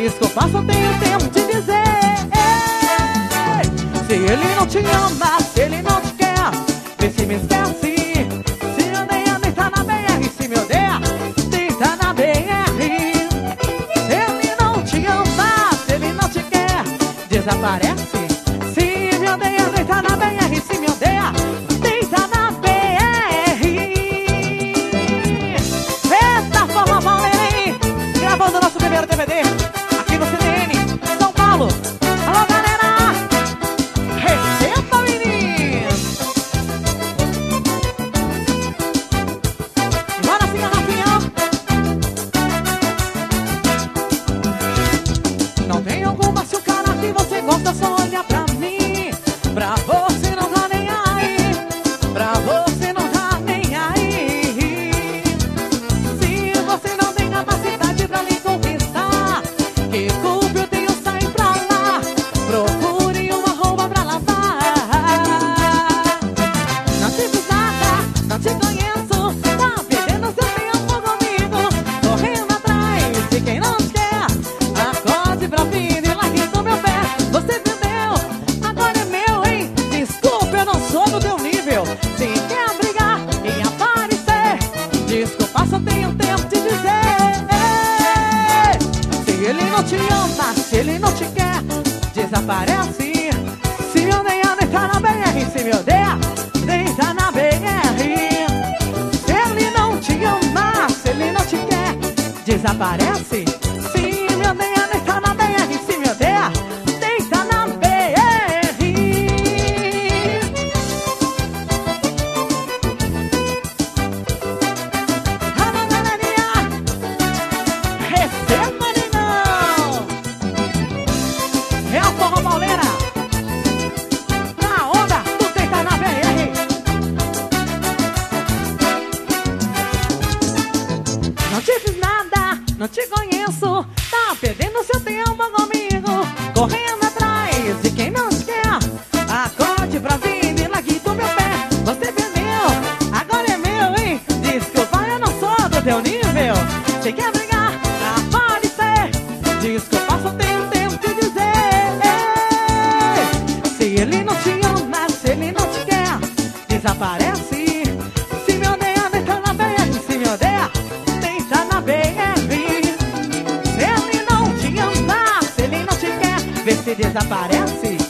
Desculpa, só tenho tempo de dizer. Se ele não te ama, se ele não te quer, vê se me esquece. Se odeia, deita na BR. Se me odeia, deita na BR. Se ele não te ama, se ele não te quer, desaparece. Se me odeia, deita na BR. Se me odeia, deita na BR. Dessa forma, Paulinho, gravando nosso primeiro DVD aqui no CDN, São Paulo. Alô, galera! Receba, menino! Bora, filha, Rafinha! Não tem alguma se o cara que você gosta só olha pra mim. Pra você não tá nem aí. Pra você não tá nem aí. Se você não tem capacidade pra lhe conquistar, que culpa eu tenho, sai pra lá. Procure uma roupa pra lavar. Não te fiz nada, não te conheço. Tá perdendo seu tempo comigo, correndo atrás de quem não te quer. Acorde pra vida e largue do meu pé. Você perdeu, agora é meu, hein? Desculpa, eu não sou do teu nível. Se quer brigar e aparecer, desculpa, só tenho tempo de dizer. Se ele não te ama, se ele não te quer, desaparece. Se me odeia, deita na BR. Se me odeia, deita na BR. Se ele não te ama, se ele não te quer, desaparece. Se me odeia, deita na BR. Se me odeia, deita na BR. Alô, galerinha, receba, menino. É a forró pauleira. Na onda, tu deita na BR. Não te fiz nada, não te conheço. Tá perdendo seu tempo comigo, correndo atrás de quem não te quer. Acorde pra vida e largue do meu pé. Você perdeu, agora é meu, hein? Desculpa, eu não sou do teu nível. Se quer brigar, aparecer, desculpa, só tenho tempo de dizer. Se ele não te ama, se ele não te quer, desaparece. Se me odeia, deita na BR. Se me odeia, deita na BR. Se ele não te ama, se ele não te quer, vê se desaparece.